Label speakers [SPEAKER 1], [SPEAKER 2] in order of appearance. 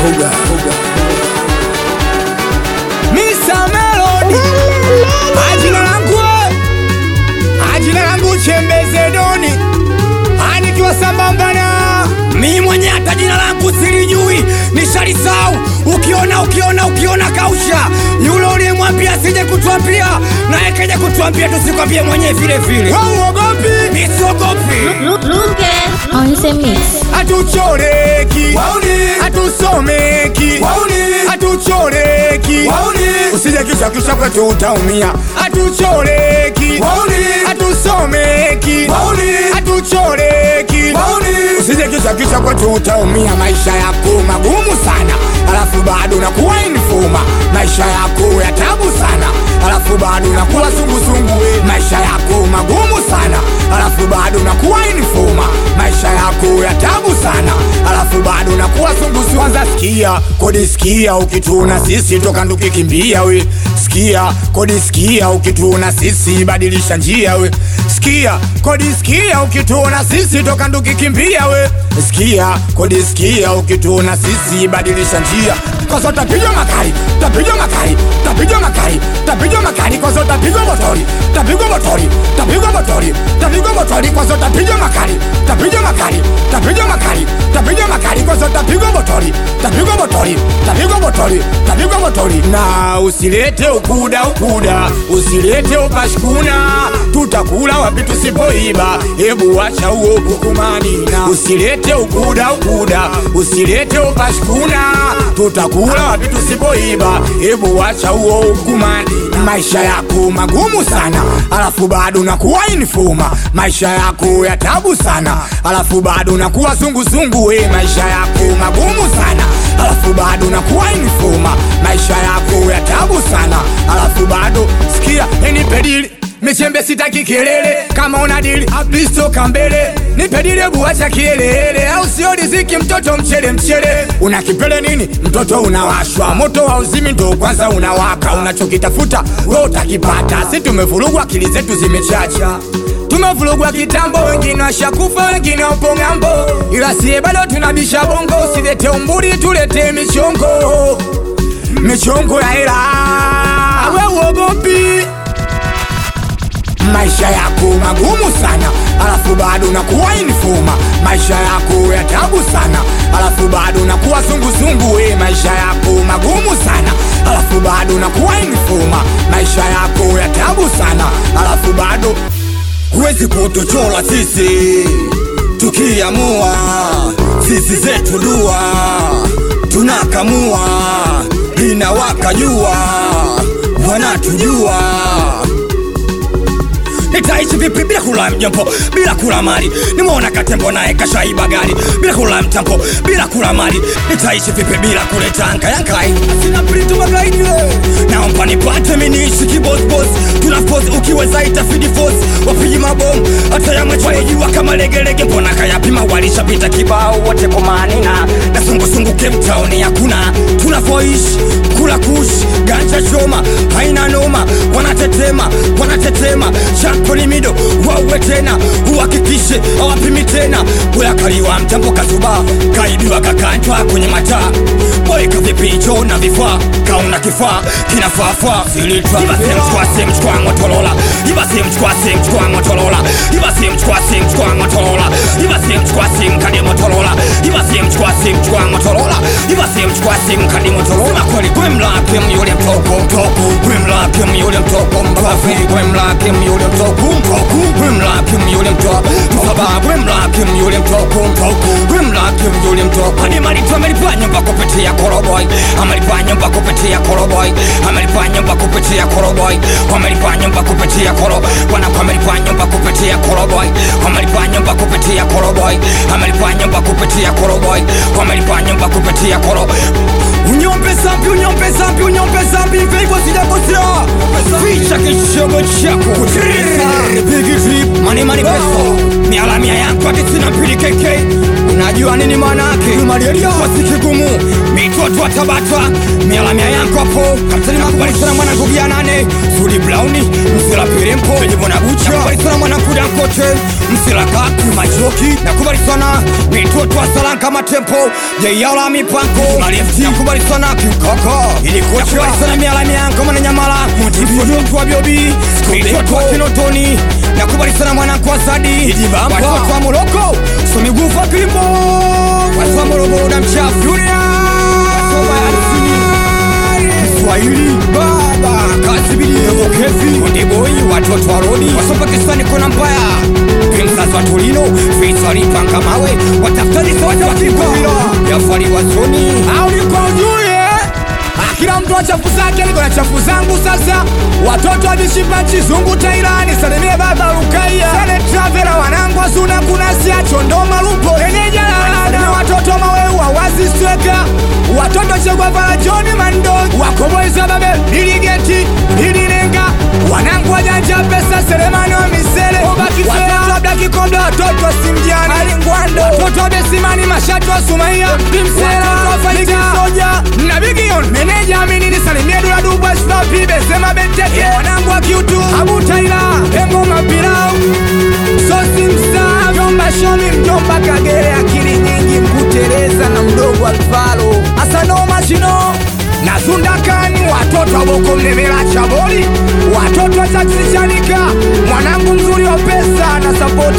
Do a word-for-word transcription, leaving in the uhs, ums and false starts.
[SPEAKER 1] Oga, oga. Mister Melody. Ajina langu Ajina langu Chembeze Doni. Anikiwa sambamba na mimi mwenye hata jina langu silijui, nishalisahau. Ukiona ukiona ukiona kausha. Yule uliyemwambia sije kutuambia, na ekaje kutuambia tusikwambie mwenye vile vile. Wewe uogopi? Nisiogopi.
[SPEAKER 2] Luke on the mix.
[SPEAKER 1] Hatuchoreki, hatusomeki, hatuchoreki. Usije kisha kisha kwetu utaumia. Hatuchoreki, hatusomeki, hatuchoreki. Usije kisha kisha kwetu utaumia. Maisha yako magumu sana, alafu bado unakuwa informa. Maisha yako ya tabu sana, alafu bado unakuwa zunguzungu. Maisha yako magumu sana, alafu bado unakuwa informa. Maisha yako ya tabu sana, alafu bado unakuwa zunguzungu. Kwanza sikia, kodi sikia, ukituona sisi toka ndukikimbia we. Sikia, kodi sikia, ukituona sisi badilisha njia we. Sikia, kodi sikia, ukituona sisi toka ndukikimbia we. Sikia, kodi sikia, ukituona sisi badilisha njia. Kwa sababu tapiga makali, tapiga makali, tapiga makali, tapiga makali. Kwa sababu tapiga motori, tapiga motori, tapiga motori, tapiga motori. Kwa sababu tapiga makali, tapiga makali, tapiga makali, tapiga makali. Kwa sababu tapiga motori, tapiga motori, tapiga motori, tapiga motori. Na usilete ukuda ukuda, usilete upashkuna. Tutakula wapi tusipoiba? Hebu wacha huo hukumani. Na usilete ukuda ukuda, usilete upashkuna. Tutakula wapi tusipoiba? Hebu wacha huo hukumani. Maisha yako magumu sana, alafu bado unakuwa informa. Maisha yako ya tabu sana, alafu bado unakuwa zunguzungu we. Maisha yako magumu sana, alafu bado unakuwa informa. Maisha yako ya tabu sana, alafu bado sikia, nipe dili michembe sitaki kelele. Kama una dili abisto kambele, nipe dili buacha kielele. Au sio riziki mtoto mchele mchele. Una kipele nini mtoto unawashwa, moto wa uzimi ndo kwanza unawaka. Unachokitafuta wewe utakipata, si tumevurugwa akili zetu zimechacha. Tumevurugwa kitambo, wengine washakufa wengine upo ngambo. Ila siye bado tunabisha bongo, usilete umburi tulete michongo. Michongo ya hela, wewe uogopi? Maisha yako magumu sana, alafu bado unakuwa informa. Maisha yako ya tabu sana, alafu bado unakuwa zunguzungu we. Maisha yako magumu sana, alafu bado unakuwa informa. Maisha yako ya tabu sana, alafu bado huwezi kutuchola sisi. Tukiamua sisi zetu dua, tunakamua inawaka jua, wanatujua. Nitaishi vipi bila kula mjompo, bila kula mali? Nimeona katembo naye kashaiba gari, bila kula mtampo, bila kula mali. Nitaishi vipi bila kuleta anka yankai? Sina prito magaidi naomba nipate minishi kiboss boss. Tunaforce ukiweza itafidi force. Wapigi mabomu hata ya macho yajua kama legelege. Mbona kayapima walishapita kibao wote kwa manina. Na sungu sungu Cape Town hakuna. Tunavoishi kula kush ganja choma haina noma. Wanatetema wanatetema Koni mido wawe tena, uhakikishe awapimi tena. Boya kaliwa mtambo kazuba, kaibiwa kakantwa kwenye mataa. Boy kavipicho na vifaa, kauna kifaa kinafaa silitwa. Iba same chukwa same chukwa Motorola. Iba same chukwa same chukwa Motorola. Iba same chukwa same chukwa Motorola. Iba same chukwa same kadi Motorola. Iba same chukwa same chukwa Motorola. Iba same chukwa same kadi Motorola. Kweli kwemla kem yule mtoko mtoko, kwemla kem yule mtoko mbafi, kwemla kem yule mtoko mtoko, kwemla kem yule mtoko baba, kwemla kem yule mtoko mtoko, kwemla kem yule mtoko. Hadi malipo amelipanya nyumba kupitia Koroboy, amelipanya nyumba kupitia Koroboy, amelipanya nyumba kupitia Koroboy, amelipanya nyumba kupitia Koro, wana amelipanya nyumba kupitia Koroboy, amelipanya nyumba kupitia Koroboy, amelipanya nyumba kupitia Koroboy, amelipanya nyumba kupitia Koro. Unyombe zambi, unyombe zambi, unyombe zambi, hivyo sijakosea. Ficha kishogo chako Big trip, money money peso. Mialamia yangu ati sina pili K K. Unajua unajua nini maana yake? Malaria wasikigumu mitoto wa Tabata mialamia yanko hapo. Kapteni makubali sana mwana kugia nane Sudi Browni msila Pirempo Jibona Bucha nakubali sana mwana kuda kote msila Kaki Majoki nakubali sana mitoto wa Salanka Matempo Jayala Mipanko Malefti nakubali sana Kikoko ili kocha nakubali sana mialamia yanko mwana Nyamala mtoto wa Biobi mitoto wa Kinotoni nakubali sana mwana kwa Sadi watu wa Moroko Somigufa Kilimbo watu wa Moroko na mchafu Junior Swahili baba kasibili Evokefi Kondiboi watoto wa Rodi waso Pakistani kona mbaya Pimsas wa Torino Faisali panga mawe watafutaji soja wa Kibira Yafari wa Zoni au niko ujue kila mtu wa chafu zake niko na chafu zangu sasa watoto wa bishipa chizungu Tairani salimie baba Rukaya Sane Travela wanangu wa Suna Kunasia Chondoma Lupo Eneja Lalada watoto mawewa wazi sweka watoto chegwa vala Johnny Mando wakoboiza babe Biligeti Bilinenga wanangu wa janja pesa Selemani wa Misele watoto wa Blaki Kondo watoto wa Simjiani Alingwando watoto wa Besimani Mashato wa Sumaiya Pimsela watoto wa Faliki Soja na Bigion Meneja Amini nisalimie Dula Dubwa Snapi Besema Benteke wanangu wa Kiutu Abu Taila Engo Mapirau Sosi Msa Mjomba Shomi Mjomba Kagere akili nyingi Mkutereza na mdogo Alfalo Asano Machino na Zundakani watoto wa Boko Mnemela Chaboli watoto wa Taksi Chanika mwanangu mzuri wa pesa na support